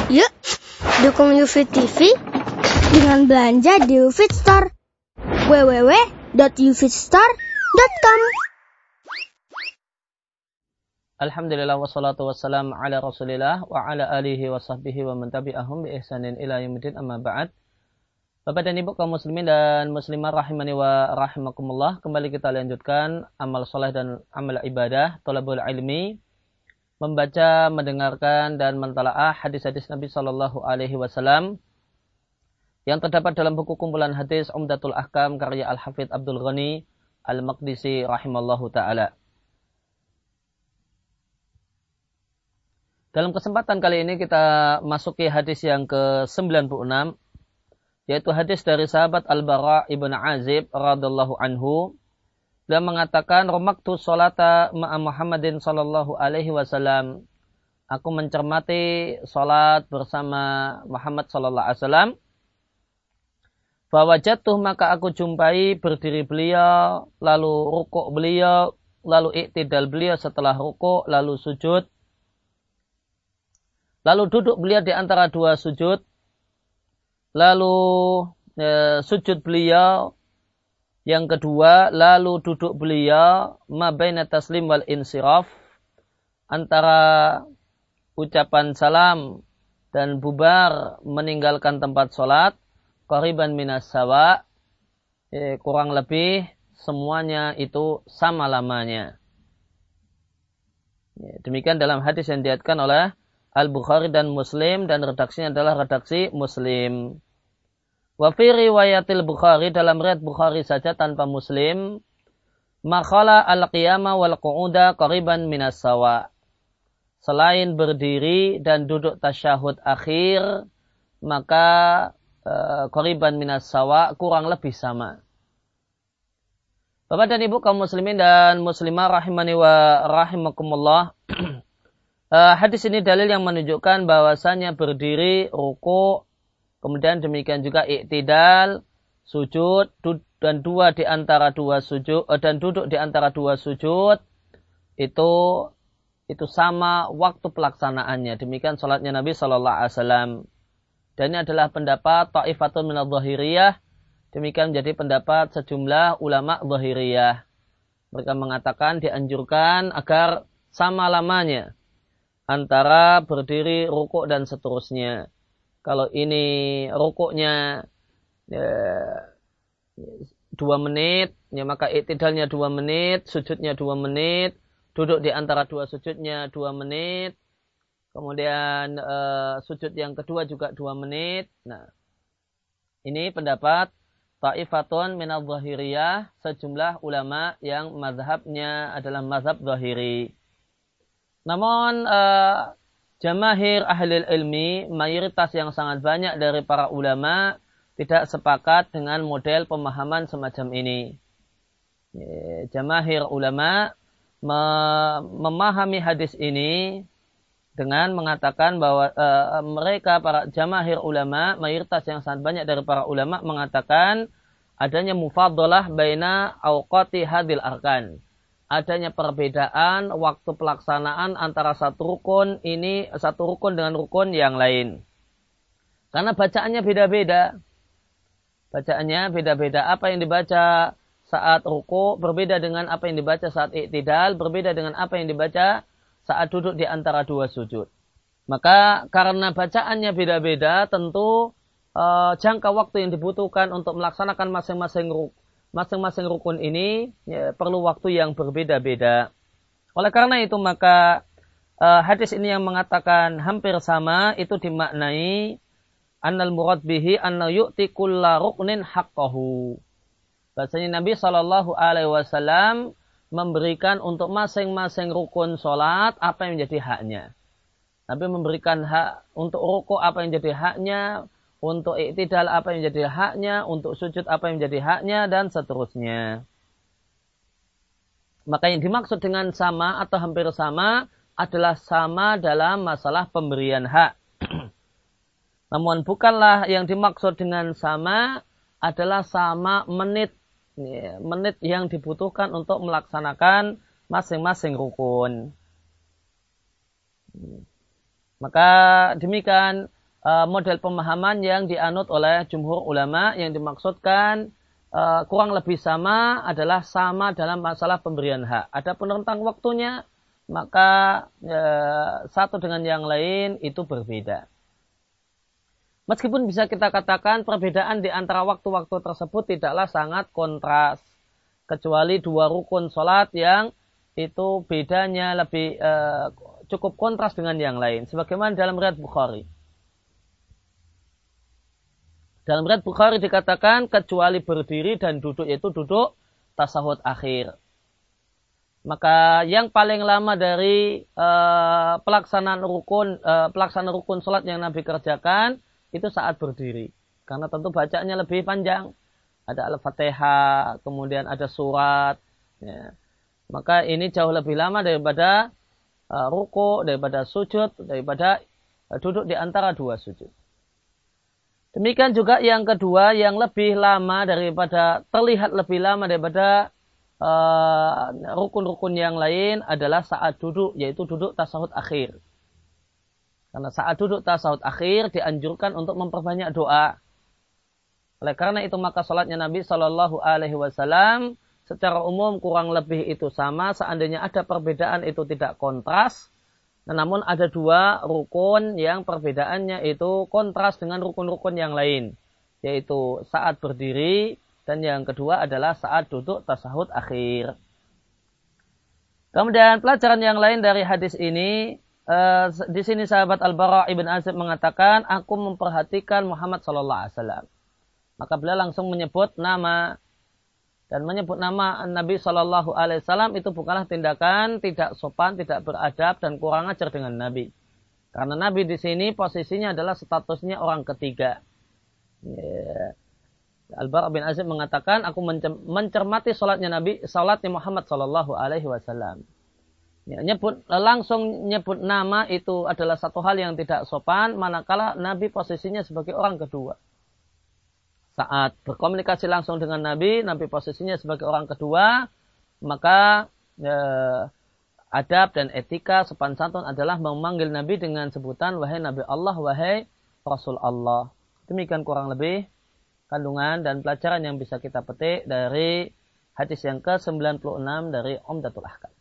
Yuk, dukung UFIT TV dengan belanja di UFIT Store. www.ufitstore.com. Alhamdulillah wassalatu wassalamu ala Rasulillah wa ala alihi wa sahbihi wa man tabi'ahum bi ihsanin ila yaumil amma ba'd. Bapak dan Ibu kaum muslimin dan muslimah rahimani wa rahimakumullah, kembali kita lanjutkan amal soleh dan amal ibadah thalabul ilmi, membaca, mendengarkan dan mentalaah hadis-hadis Nabi sallallahu alaihi wasallam yang terdapat dalam buku kumpulan hadis Umdatul Ahkam karya Al-Hafidz Abdul Ghani Al-Maqdisi rahimallahu taala. Dalam kesempatan kali ini kita masuki hadis yang ke-96, yaitu hadis dari sahabat Al-Bara ibn Azib radhiyallahu anhu. Dia mengatakan, "Romaktu sholata ma'a Muhammadin sallallahu alaihi wasallam." Aku mencermati salat bersama Muhammad sallallahu alaihi wasallam. Fawajatuh, maka aku jumpai berdiri beliau, lalu rukuk beliau, lalu iktidal beliau setelah rukuk, lalu sujud. Lalu duduk beliau di antara dua sujud. Lalu sujud beliau yang kedua, lalu duduk beliau ma baina taslim wal insiraf, antara ucapan salam dan bubar meninggalkan tempat sholat, qariban minas sawa, kurang lebih semuanya itu sama lamanya. Demikian dalam hadis yang diriwayatkan oleh Al-Bukhari dan Muslim, dan redaksinya adalah redaksi Muslim. Wa fi riwayatil Bukhari, dalam riwayat Bukhari saja tanpa Muslim, makhala al-qiyama wal qu'uda qariban minas sawa. Selain berdiri dan duduk tasyahud akhir, maka qariban minas sawa, kurang lebih sama. Bapak dan Ibu kaum muslimin dan muslimah rahimani wa rahimakumullah, hadis ini dalil yang menunjukkan bahwasanya berdiri, rukuk, kemudian demikian juga iktidal, sujud, dan duduk di antara dua sujud, itu sama waktu pelaksanaannya. Demikian salatnya Nabi sallallahu alaihi wasallam. Dan ini adalah pendapat ta'ifatun minadh dhahiriyah. Demikian menjadi pendapat sejumlah ulama dhahiriyah. Mereka mengatakan dianjurkan agar sama lamanya antara berdiri, rukuk dan seterusnya. Kalau ini rukuknya 2 menit, ya maka iktidalnya 2 menit, sujudnya 2 menit, duduk di antara dua sujudnya 2 menit, kemudian sujud yang kedua juga 2 menit. Nah, ini pendapat ta'ifatun minadh dhahiriyah, sejumlah ulama yang mazhabnya adalah mazhab dhahiri. Namun Jamaahir ahli ilmi, mayoritas yang sangat banyak dari para ulama tidak sepakat dengan model pemahaman semacam ini. Jamaahir ulama memahami hadis ini dengan mengatakan bahwa mereka, para jamaahir ulama, mayoritas yang sangat banyak dari para ulama mengatakan adanya mufaddalah baina awqati hadil arkan. Adanya perbedaan waktu pelaksanaan antara satu rukun dengan rukun yang lain. Karena bacaannya beda-beda. Apa yang dibaca saat ruku berbeda dengan apa yang dibaca saat iktidal, berbeda dengan apa yang dibaca saat duduk di antara dua sujud. Maka karena bacaannya beda-beda, tentu jangka waktu yang dibutuhkan untuk melaksanakan masing-masing rukun ini perlu waktu yang berbeda-beda. Oleh karena itu maka hadis ini yang mengatakan hampir sama itu dimaknai annal murad bihi anna yu'ti kulla ruknin haqqahu. Bahasanya Nabi sallallahu alaihi wasallam memberikan untuk masing-masing rukun salat apa yang menjadi haknya. Nabi memberikan hak untuk rukuk apa yang menjadi haknya, untuk iktidal apa yang menjadi haknya, untuk sujud apa yang menjadi haknya, dan seterusnya. Maka yang dimaksud dengan sama atau hampir sama adalah sama dalam masalah pemberian hak. Namun bukanlah yang dimaksud dengan sama adalah sama menit yang dibutuhkan untuk melaksanakan masing-masing rukun. Maka demikian model pemahaman yang dianut oleh jumhur ulama. Yang dimaksudkan kurang lebih sama adalah sama dalam masalah pemberian hak. Adapun rentang waktunya, maka satu dengan yang lain itu berbeda. Meskipun bisa kita katakan perbedaan di antara waktu-waktu tersebut tidaklah sangat kontras. Kecuali dua rukun sholat yang itu bedanya lebih cukup kontras dengan yang lain. Sebagaimana dalam riwayat Bukhari. Dalam riwayat Bukhari dikatakan kecuali berdiri dan duduk, yaitu duduk tasahud akhir. Maka yang paling lama dari pelaksanaan rukun sholat yang Nabi kerjakan itu saat berdiri. Karena tentu bacaannya lebih panjang. Ada Al-Fatihah, kemudian ada surat. Ya. Maka ini jauh lebih lama daripada ruku, daripada sujud, daripada duduk di antara dua sujud. Demikian juga yang kedua, yang lebih lama daripada, terlihat lebih lama daripada rukun-rukun yang lain adalah saat duduk, yaitu duduk tasahud akhir. Karena saat duduk tasahud akhir dianjurkan untuk memperbanyak doa. Oleh karena itu maka salatnya Nabi Shallallahu Alaihi Wasallam secara umum kurang lebih itu sama. Seandainya ada perbedaan itu tidak kontras. Namun ada dua rukun yang perbedaannya itu kontras dengan rukun-rukun yang lain. Yaitu saat berdiri dan yang kedua adalah saat duduk tasahud akhir. Kemudian pelajaran yang lain dari hadis ini. Di sini sahabat Al-Bara' ibn Azib mengatakan, aku memperhatikan Muhammad Sallallahu Alaihi Wasallam. Maka beliau langsung menyebut nama. Dan menyebut nama Nabi Sallallahu Alaihi Wasallam itu bukanlah tindakan tidak sopan, tidak beradab, dan kurang ajar dengan Nabi. Karena Nabi di sini posisinya adalah statusnya orang ketiga. Al-Bara' bin Azib mengatakan, aku mencermati salatnya Muhammad Sallallahu Alaihi Wasallam. Ya, langsung nyebut nama itu adalah satu hal yang tidak sopan, manakala Nabi posisinya sebagai orang kedua. Saat berkomunikasi langsung dengan Nabi posisinya sebagai orang kedua, maka adab dan etika sopan santun adalah memanggil Nabi dengan sebutan wahai Nabi Allah, wahai Rasul Allah. Demikian kurang lebih kandungan dan pelajaran yang bisa kita petik dari hadis yang ke-96 dari Umdatul Ahkam.